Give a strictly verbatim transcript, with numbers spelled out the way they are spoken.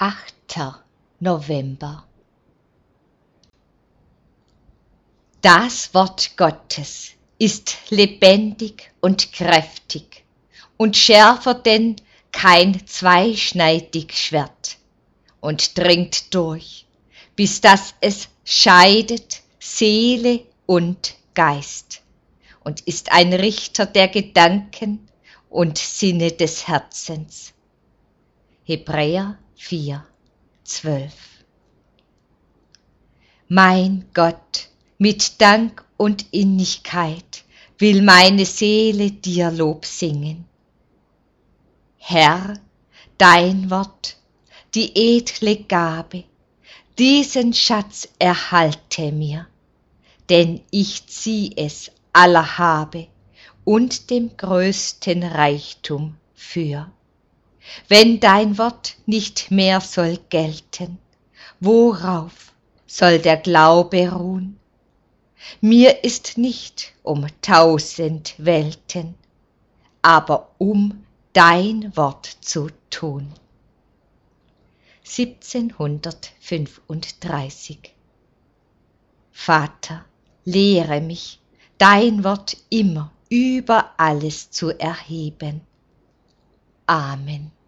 achter November. Das Wort Gottes ist lebendig und kräftig und schärfer denn kein zweischneidig Schwert und dringt durch, bis dass es scheidet Seele und Geist und ist ein Richter der Gedanken und Sinne des Herzens. Hebräer vier, zwölf. Mein Gott, mit Dank und Innigkeit will meine Seele dir Lob singen. Herr, dein Wort, die edle Gabe, diesen Schatz erhalte mir, denn ich zieh es aller Habe und dem größten Reichtum für. Wenn dein Wort nicht mehr soll gelten, worauf soll der Glaube ruhen? Mir ist nicht um tausend Welten, aber um dein Wort zu tun. siebzehnhundertfünfunddreißig. Vater, lehre mich, dein Wort immer über alles zu erheben. Amen.